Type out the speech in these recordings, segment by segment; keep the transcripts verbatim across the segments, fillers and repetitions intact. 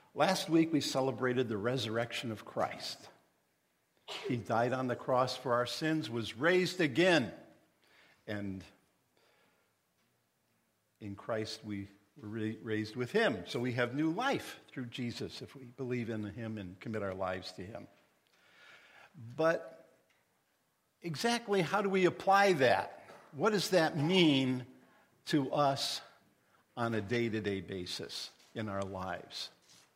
Last week we celebrated the resurrection of Christ. He died on the cross for our sins, was raised again, and in Christ we were raised with him. So we have new life through Jesus if we believe in him and commit our lives to him. But exactly how do we apply that? What does that mean to us on a day-to-day basis in our lives?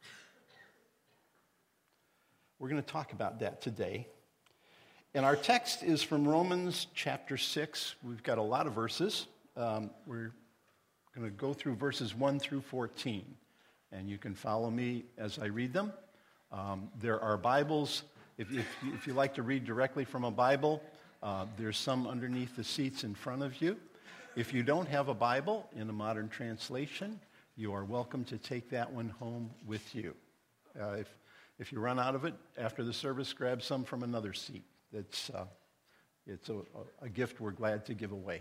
We're going to talk about that today. And our text is from Romans chapter six. We've got a lot of verses. Um, we're going to go through verses one through fourteen. And you can follow me as I read them. Um, there are Bibles. If, if, if you like to read directly from a Bible, uh, there's some underneath the seats in front of you. If you don't have a Bible in a modern translation, you are welcome to take that one home with you. Uh, if If you run out of it after the service, grab some from another seat. It's, uh, it's a, a gift we're glad to give away.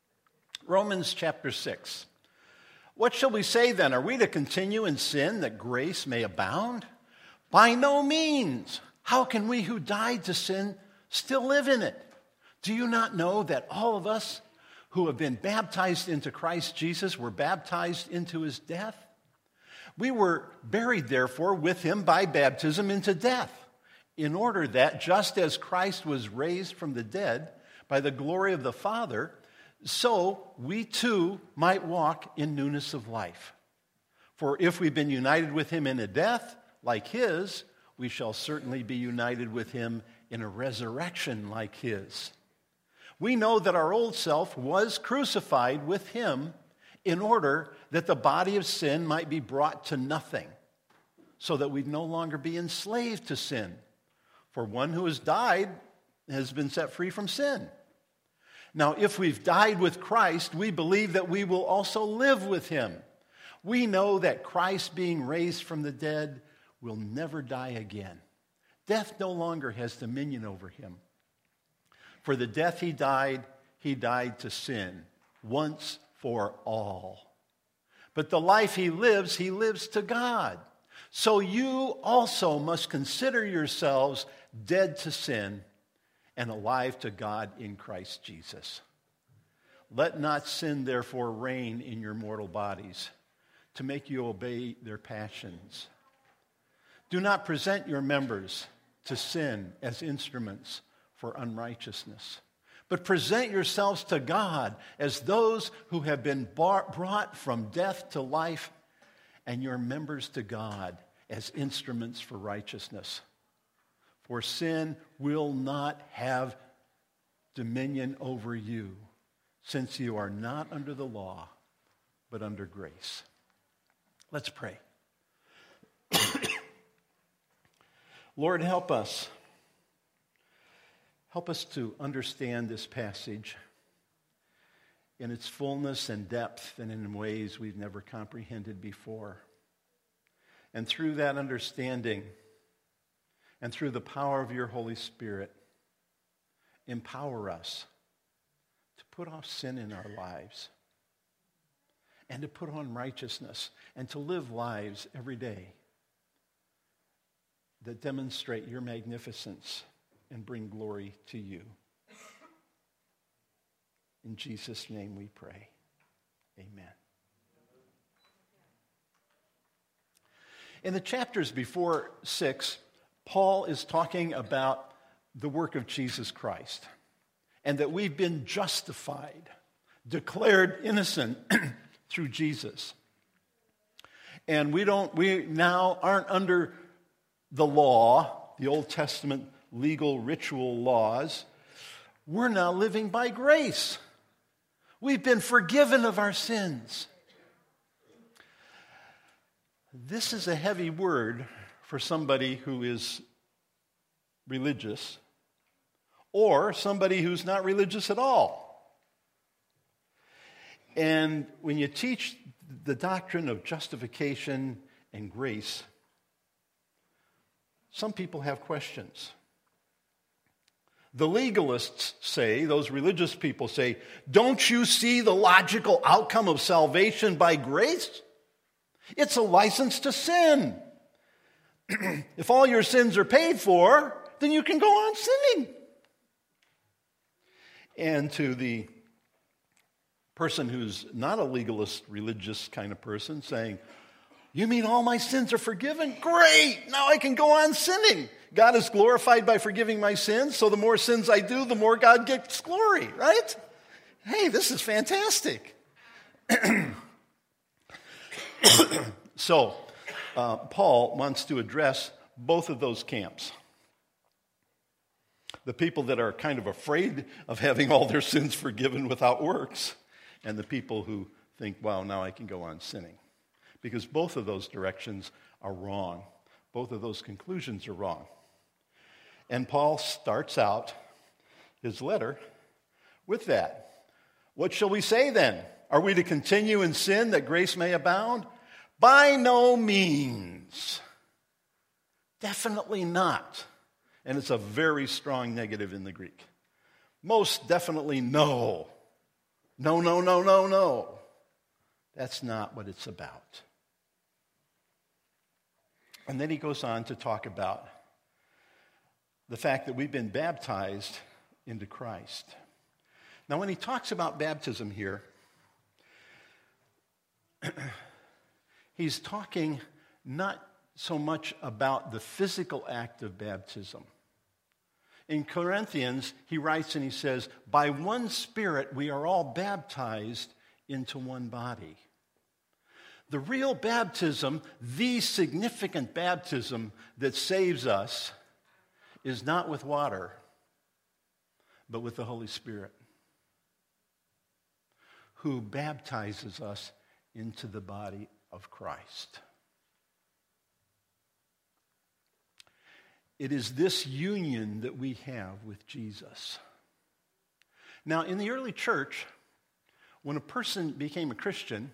Romans chapter six. What shall we say then? Are we to continue in sin that grace may abound? By no means. How can we who died to sin still live in it? Do you not know that all of us who have been baptized into Christ Jesus were baptized into his death? We were buried, therefore, with him by baptism into death, in order that, just as Christ was raised from the dead by the glory of the Father, so we too might walk in newness of life. For if we've been united with him in a death like his, we shall certainly be united with him in a resurrection like his. We know that our old self was crucified with him in order that the body of sin might be brought to nothing, so that we'd no longer be enslaved to sin. For one who has died has been set free from sin. Now, if we've died with Christ, we believe that we will also live with him. We know that Christ, being raised from the dead, will never die again. Death no longer has dominion over him. For the death he died, he died to sin, once for all. But the life he lives, he lives to God. So you also must consider yourselves dead to sin and alive to God in Christ Jesus. Let not sin, therefore, reign in your mortal bodies to make you obey their passions. Do not present your members to sin as instruments for unrighteousness, but present yourselves to God as those who have been brought from death to life, and your members to God as instruments for righteousness. For sin will not have dominion over you, since you are not under the law, but under grace. Let's pray. Lord, help us. Help us to understand this passage in its fullness and depth and in ways we've never comprehended before. And through that understanding and through the power of your Holy Spirit, empower us to put off sin in our lives and to put on righteousness and to live lives every day that demonstrate your magnificence and bring glory to you. In Jesus' name we pray. Amen. In the chapters before six, Paul is talking about the work of Jesus Christ and that we've been justified, declared innocent through Jesus. And we don't, we now aren't under the law, the Old Testament legal ritual laws. We're now living by grace. We've been forgiven of our sins. This is a heavy word for somebody who is religious or somebody who's not religious at all. And when you teach the doctrine of justification and grace, some people have questions. The legalists say, those religious people say, don't you see the logical outcome of salvation by grace? It's a license to sin. if all your sins are paid for, then you can go on sinning. And to the person who's not a legalist, religious kind of person saying, you mean all my sins are forgiven? Great! Now I can go on sinning. God is glorified by forgiving my sins, so the more sins I do, the more God gets glory, right? Hey, this is fantastic. So, uh, Paul wants to address both of those camps. The people that are kind of afraid of having all their sins forgiven without works, and the people who think, wow, now I can go on sinning. Because both of those directions are wrong. Both of those conclusions are wrong. And Paul starts out his letter with that. What shall we say then? Are we to continue in sin that grace may abound? By no means. Definitely not. And it's a very strong negative in the Greek. Most definitely no. No, no, no, no, no. That's not what it's about. And then he goes on to talk about the fact that we've been baptized into Christ. Now, when he talks about baptism here, he's talking not so much about the physical act of baptism. In Corinthians, he writes and he says, by one Spirit we are all baptized into one body. The real baptism, the significant baptism that saves us, is not with water, but with the Holy Spirit, who baptizes us into the body of Christ. It is this union that we have with Jesus. Now, in the early church, when a person became a Christian,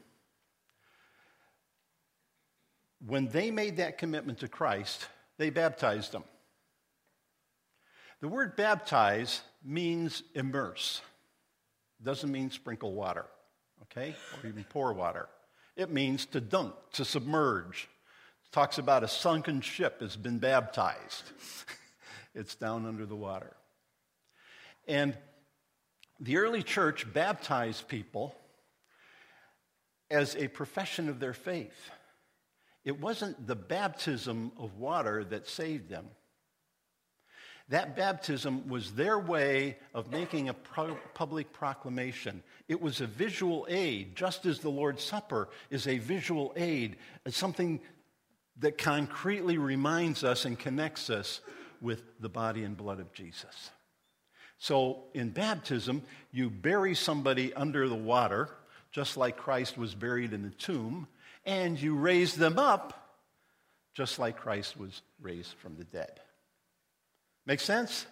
when they made that commitment to Christ, they baptized them. The word baptize means immerse. It doesn't mean sprinkle water, okay, or even pour water. It means to dunk, to submerge. It talks about a sunken ship has been baptized. It's down under the water. And the early church baptized people as a profession of their faith. It wasn't the baptism of water that saved them. That baptism was their way of making a pro- public proclamation. It was a visual aid, just as the Lord's Supper is a visual aid. It's something that concretely reminds us and connects us with the body and blood of Jesus. So in baptism, you bury somebody under the water, just like Christ was buried in the tomb, and you raise them up, just like Christ was raised from the dead. Make sense?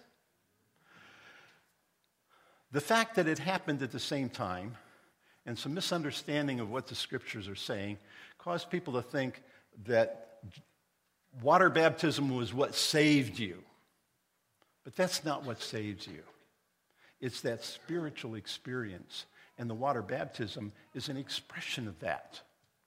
The fact that it happened at the same time and some misunderstanding of what the scriptures are saying caused people to think that water baptism was what saved you. But that's not what saves you. It's that spiritual experience, and the water baptism is an expression of that.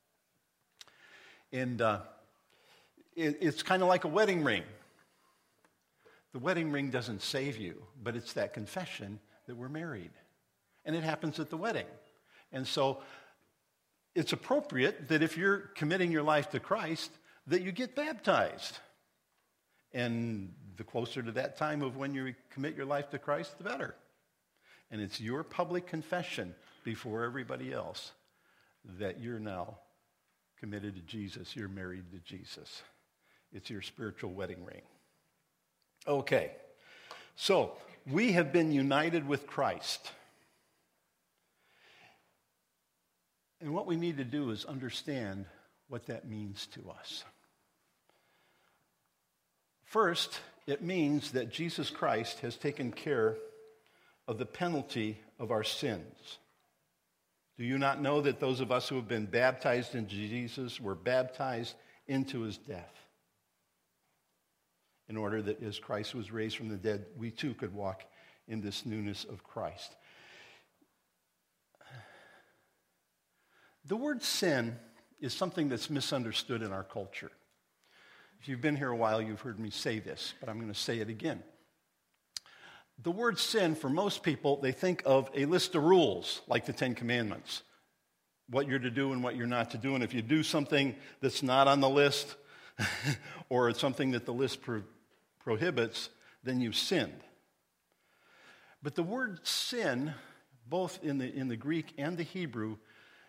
And uh, it, it's kind of like a wedding ring. The wedding ring doesn't save you, but it's that confession that we're married. And it happens at the wedding. And so it's appropriate that if you're committing your life to Christ, that you get baptized. And the closer to that time of when you commit your life to Christ, the better. And it's your public confession before everybody else that you're now committed to Jesus, you're married to Jesus. It's your spiritual wedding ring. Okay, so we have been united with Christ. And what we need to do is understand what that means to us. First, it means that Jesus Christ has taken care of the penalty of our sins. Do you not know that those of us who have been baptized into Jesus were baptized into his death? In order that as Christ was raised from the dead, we too could walk in this newness of Christ. The word sin is something that's misunderstood in our culture. If you've been here a while, you've heard me say this, but I'm going to say it again. The word sin, for most people, they think of a list of rules, like the Ten Commandments. What you're to do and what you're not to do. And if you do something that's not on the list, or it's something that the list pro- prohibits, then you've sinned. But the word sin, both in the, in the Greek and the Hebrew,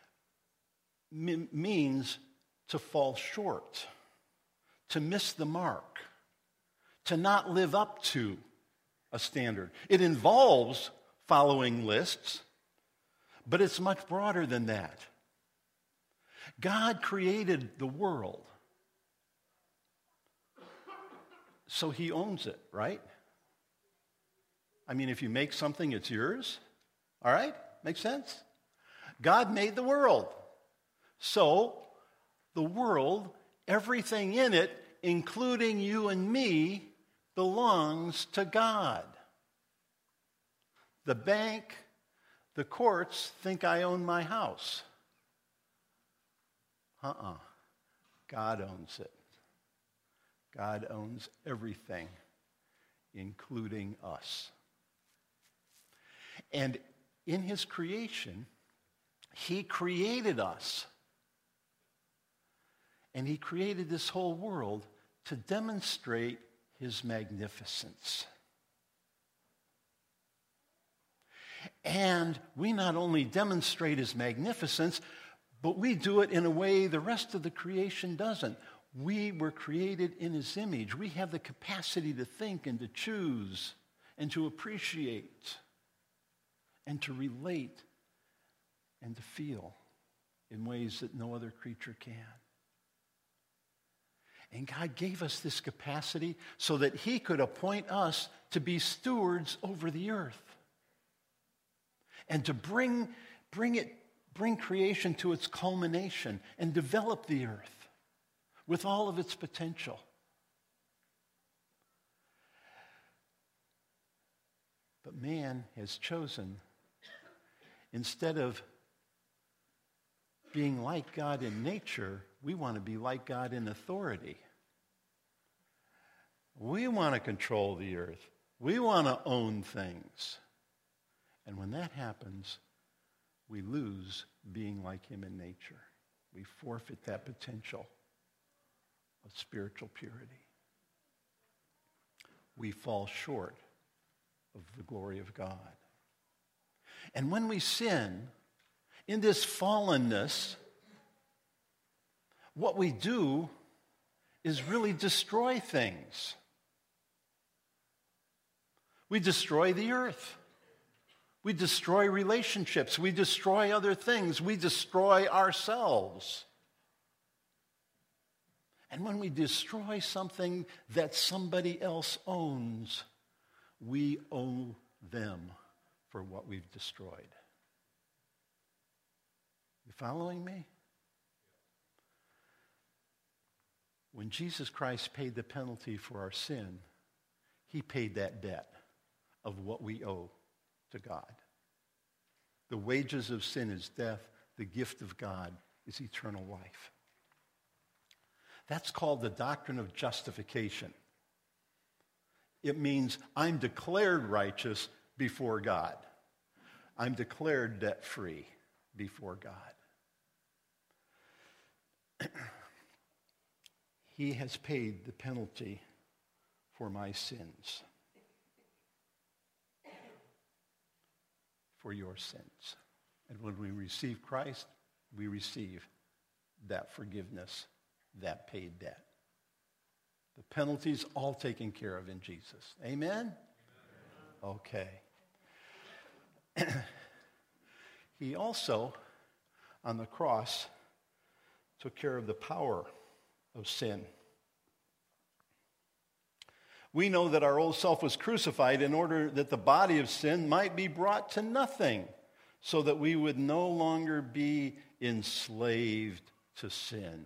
m- means to fall short, to miss the mark, to not live up to a standard. It involves following lists, but it's much broader than that. God created the world, so he owns it, right? I mean, if you make something, it's yours. All right? Makes sense? God made the world. So, the world, everything in it, including you and me, belongs to God. The bank, the courts think I own my house. Uh-uh. God owns it. God owns everything, including us. And in his creation, he created us. And he created this whole world to demonstrate his magnificence. And we not only demonstrate his magnificence, but we do it in a way the rest of the creation doesn't. We were created in his image. We have the capacity to think and to choose and to appreciate and to relate and to feel in ways that no other creature can. And God gave us this capacity so that he could appoint us to be stewards over the earth and to bring, bring it, bring creation to its culmination and develop the earth with all of its potential. But man has chosen, instead of being like God in nature, we want to be like God in authority. We want to control the earth. We want to own things. And when that happens, we lose being like him in nature. We forfeit that potential of spiritual purity. We fall short of the glory of God. And when we sin, in this fallenness, what we do is really destroy things. We destroy the earth. We destroy relationships. We destroy other things. We destroy ourselves. And when we destroy something that somebody else owns, we owe them for what we've destroyed. You following me? When Jesus Christ paid the penalty for our sin, he paid that debt of what we owe to God. The wages of sin is death. The gift of God is eternal life. That's called the doctrine of justification. It means I'm declared righteous before God. I'm declared debt-free before God. He has paid the penalty for my sins, for your sins. And when we receive Christ, we receive that forgiveness, that paid debt. The penalty's all taken care of in Jesus. Amen? Okay. He also, on the cross, took care of the power of sin. We know that our old self was crucified in order that the body of sin might be brought to nothing, so that we would no longer be enslaved to sin.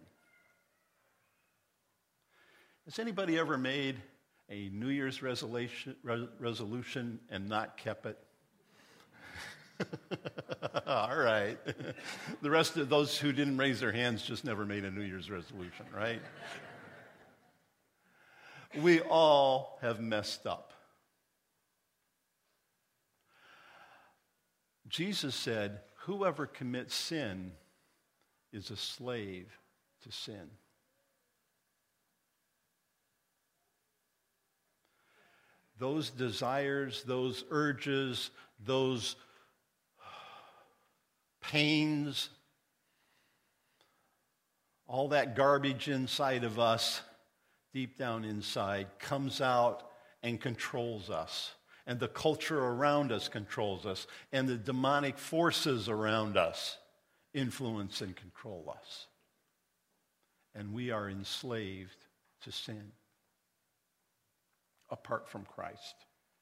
Has anybody ever made a New Year's resolution, resolution and not kept it? All right. The rest of those who didn't raise their hands just never made a New Year's resolution, right? We all have messed up. Jesus said, whoever commits sin is a slave to sin. Those desires, those urges, those pains, all that garbage inside of us, deep down inside, comes out and controls us. And the culture around us controls us. And the demonic forces around us influence and control us. And we are enslaved to sin apart from Christ.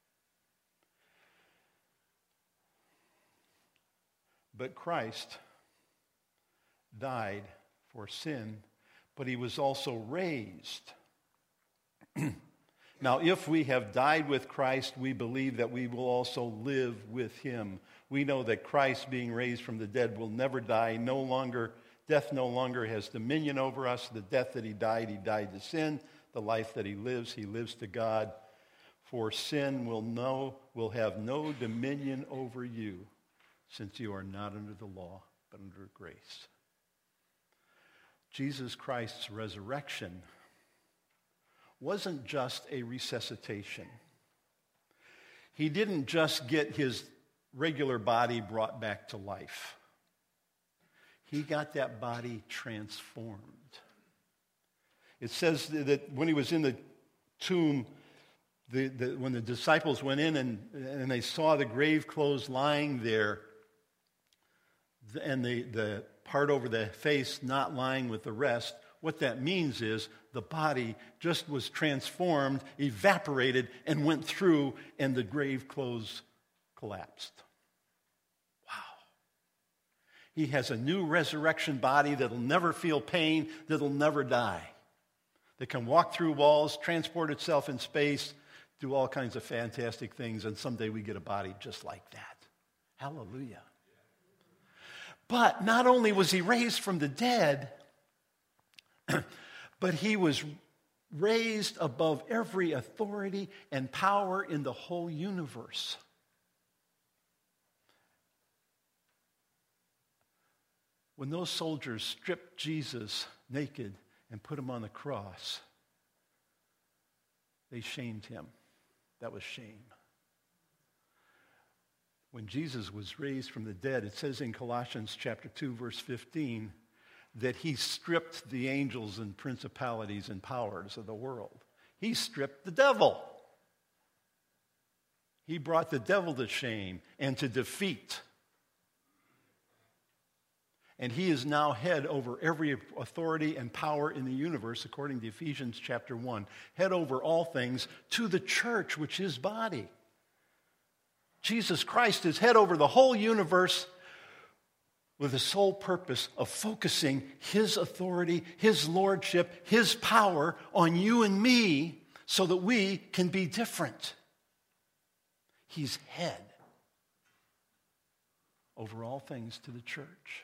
But Christ died for sin, but he was also raised. Now, if we have died with Christ, we believe that we will also live with him. We know that Christ, being raised from the dead, will never die. No longer, death no longer has dominion over us. The death that he died, he died to sin. The life that he lives, he lives to God. For sin will know, will have no dominion over you, since you are not under the law, but under grace. Jesus Christ's resurrection wasn't just a resuscitation. He didn't just get his regular body brought back to life. He got that body transformed. It says that when he was in the tomb, the, the, when the disciples went in and, and they saw the grave clothes lying there, and the, the part over the face not lying with the rest, what that means is the body just was transformed, evaporated, and went through, and the grave clothes collapsed. Wow. He has a new resurrection body that'll never feel pain, that'll never die, that can walk through walls, transport itself in space, do all kinds of fantastic things, and someday we get a body just like that. Hallelujah. But not only was he raised from the dead, but he was raised above every authority and power in the whole universe. When those soldiers stripped Jesus naked and put him on the cross, they shamed him. That was shame. When Jesus was raised from the dead, it says in Colossians chapter two, verse fifteen, that he stripped the angels and principalities and powers of the world. He stripped the devil. He brought the devil to shame and to defeat. And he is now head over every authority and power in the universe, according to Ephesians chapter one. Head over all things to the church, which is body. Jesus Christ is head over the whole universe, with the sole purpose of focusing his authority, his lordship, his power on you and me so that we can be different. He's head over all things to the church,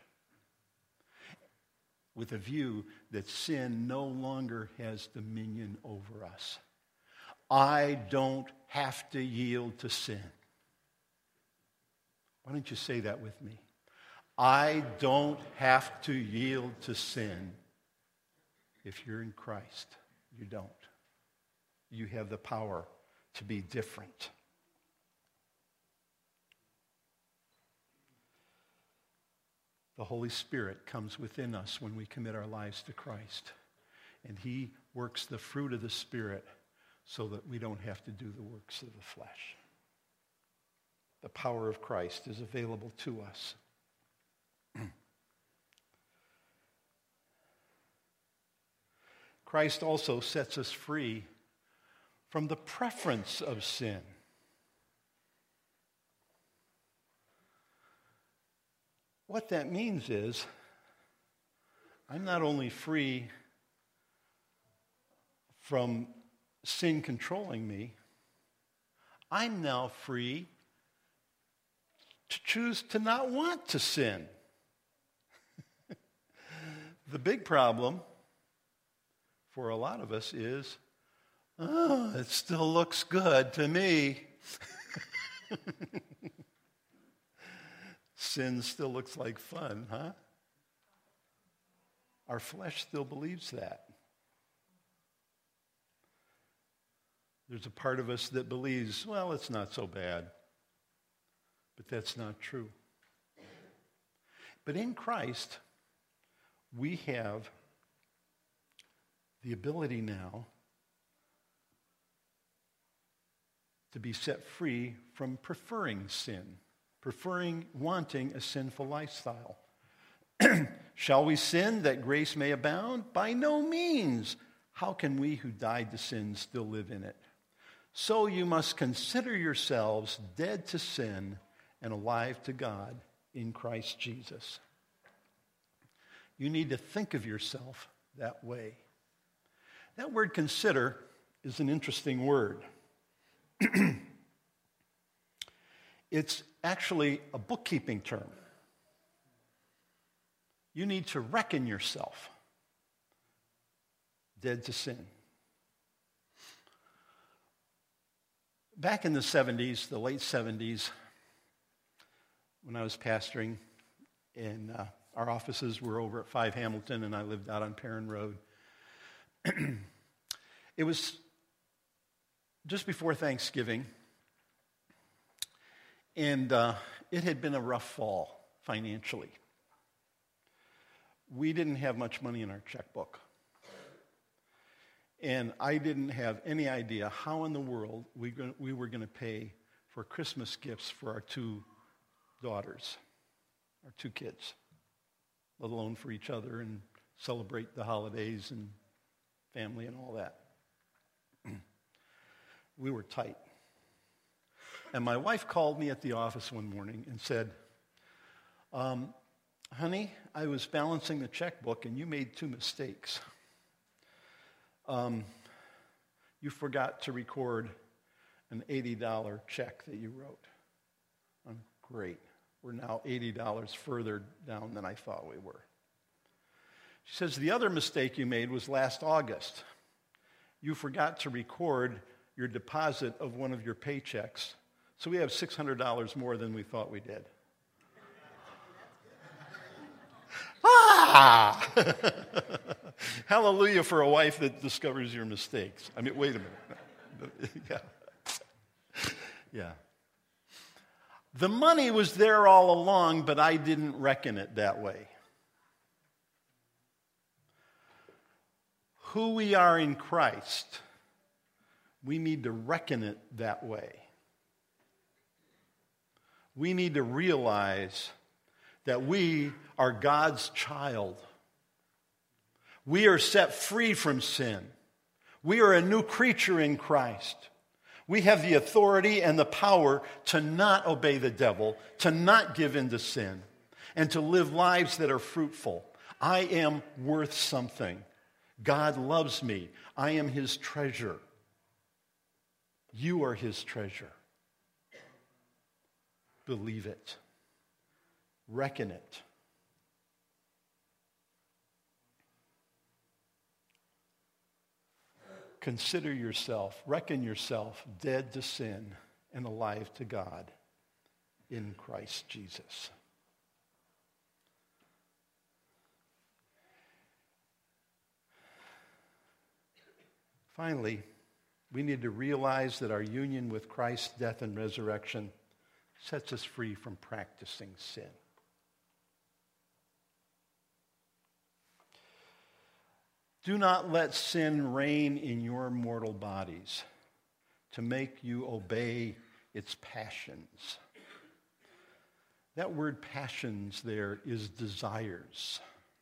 with a view that sin no longer has dominion over us. I don't have to yield to sin. Why don't you say that with me? I don't have to yield to sin. If you're in Christ, you don't. You have the power to be different. The Holy Spirit comes within us when we commit our lives to Christ. And he works the fruit of the Spirit so that we don't have to do the works of the flesh. The power of Christ is available to us. Christ also sets us free from the preference of sin. What that means is, I'm not only free from sin controlling me, I'm now free to choose to not want to sin. The big problem for a lot of us is Oh, it still looks good to me. Sin still looks like fun, huh? Our flesh still believes that. There's a part of us that believes, well, it's not so bad. But that's not true. But in Christ, we have the ability now to be set free from preferring sin, preferring, wanting a sinful lifestyle. Shall we sin that grace may abound? By no means. How can we who died to sin still live in it? So you must consider yourselves dead to sin and alive to God in Christ Jesus. You need to think of yourself that way. That word consider is an interesting word. It's actually a bookkeeping term. You need to reckon yourself dead to sin. Back in the seventies, the late seventies, when I was pastoring, and uh, our offices were over at five Hamilton, and I lived out on Perrin Road. It was just before Thanksgiving, and uh, it had been a rough fall financially. We didn't have much money in our checkbook. And I didn't have any idea how in the world we, go- we were going to pay for Christmas gifts for our two daughters, our two kids, let alone for each other and celebrate the holidays and family and all that. We were tight. And my wife called me at the office one morning and said, um, honey, I was balancing the checkbook and you made two mistakes. Um, you forgot to record an eighty dollars check that you wrote. I'm, great. We're now eighty dollars further down than I thought we were. She says, the other mistake you made was last August. You forgot to record your deposit of one of your paychecks. So we have six hundred dollars more than we thought we did. Ah! Hallelujah for a wife that discovers your mistakes. I mean, wait a minute. yeah. Yeah. The money was there all along, but I didn't reckon it that way. Who we are in Christ, we need to reckon it that way. We need to realize that we are God's child. We are set free from sin. We are a new creature in Christ. We have the authority and the power to not obey the devil, to not give in to sin, and to live lives that are fruitful. I am worth something. God loves me. I am his treasure. You are his treasure. Believe it. Reckon it. Consider yourself, reckon yourself dead to sin and alive to God in Christ Jesus. Finally, we need to realize that our union with Christ's death and resurrection sets us free from practicing sin. Do not let sin reign in your mortal bodies to make you obey its passions. That word passions there is desires.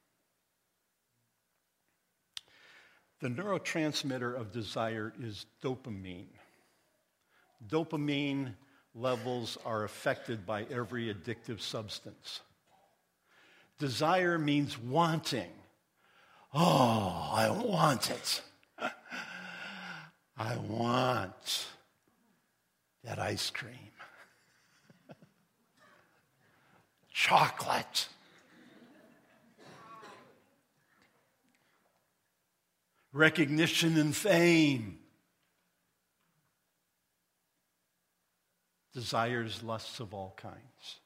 The neurotransmitter of desire is dopamine. Dopamine levels are affected by every addictive substance. Desire means wanting. Oh, I want it. I want that ice cream. Chocolate. Recognition and fame. desires, lusts of all kinds.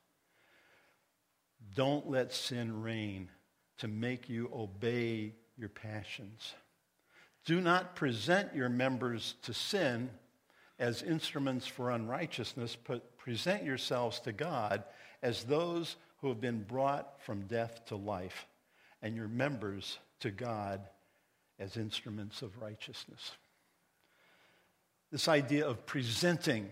Don't let sin reign to make you obey your passions. Do not present your members to sin as instruments for unrighteousness, but present yourselves to God as those who have been brought from death to life, and your members to God as instruments of righteousness. This idea of presenting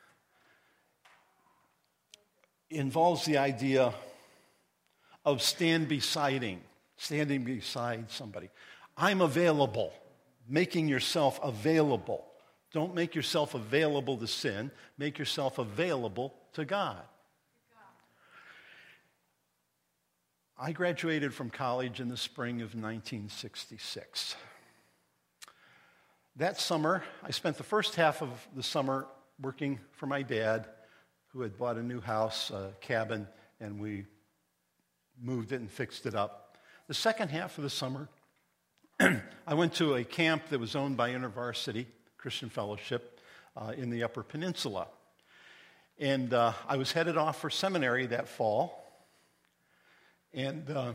involves the idea of stand besiding, standing beside somebody. I'm available, making yourself available. Don't make yourself available to sin. Make yourself available to God. I graduated from college in the spring of nineteen sixty-six. That summer, I spent the first half of the summer working for my dad, who had bought a new house, a cabin, and we moved it and fixed it up. The second half of the summer, I went to a camp that was owned by InterVarsity Christian Fellowship uh, in the Upper Peninsula. And uh, I was headed off for seminary that fall. And uh,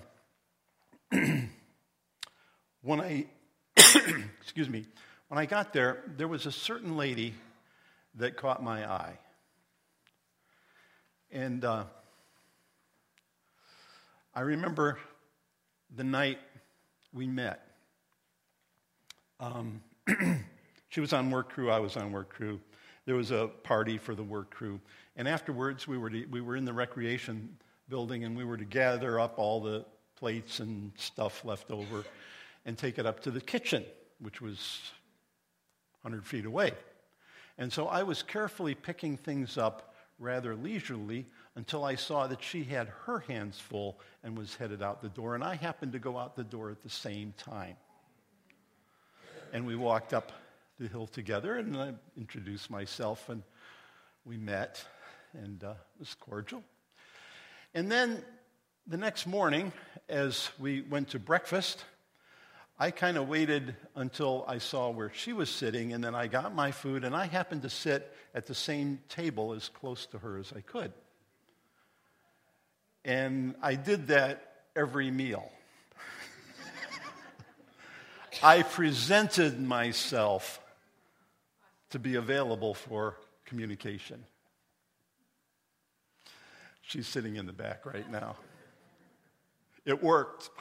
when I, excuse me, when I got there, there was a certain lady that caught my eye. And uh, I remember the night we met. Um, she was on work crew, I was on work crew. There was a party for the work crew. And afterwards, we were to, we were in the recreation building, and we were to gather up all the plates and stuff left over and take it up to the kitchen, which was one hundred feet away. And so I was carefully picking things up rather leisurely until I saw that she had her hands full and was headed out the door, and I happened to go out the door at the same time. And we walked up the hill together, and I introduced myself, and we met, and uh, it was cordial. And then the next morning, as we went to breakfast, I kind of waited until I saw where she was sitting, and then I got my food, and I happened to sit at the same table as close to her as I could. And I did that every meal. I presented myself to be available for communication. She's sitting in the back right now. It worked.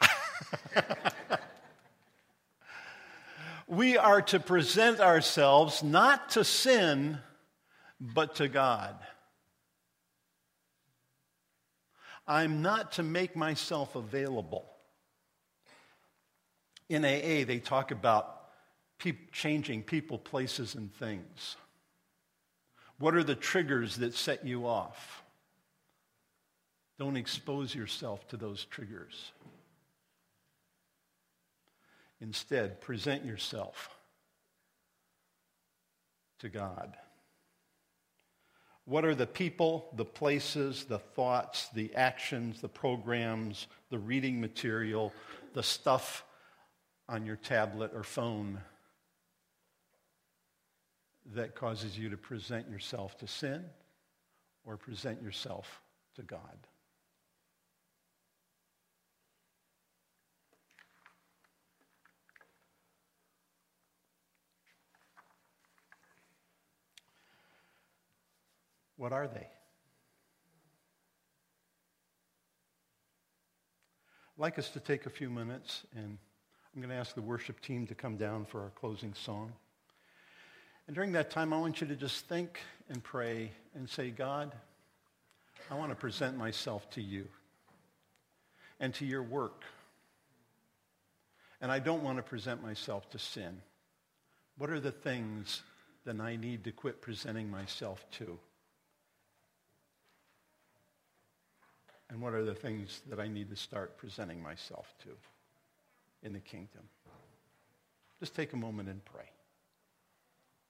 We are to present ourselves not to sin, but to God. I'm not to make myself available. In A A, they talk about pe- changing people, places, and things. What are the triggers that set you off? Don't expose yourself to those triggers. Instead, present yourself to God. What are the people, the places, the thoughts, the actions, the programs, the reading material, the stuff on your tablet or phone that causes you to present yourself to sin or present yourself to God? What are they? I'd like us to take a few minutes, and I'm going to ask the worship team to come down for our closing song. And during that time, I want you to just think and pray and say, God, I want to present myself to you and to your work. And I don't want to present myself to sin. What are the things that I need to quit presenting myself to? And what are the things that I need to start presenting myself to in the kingdom? Just take a moment and pray.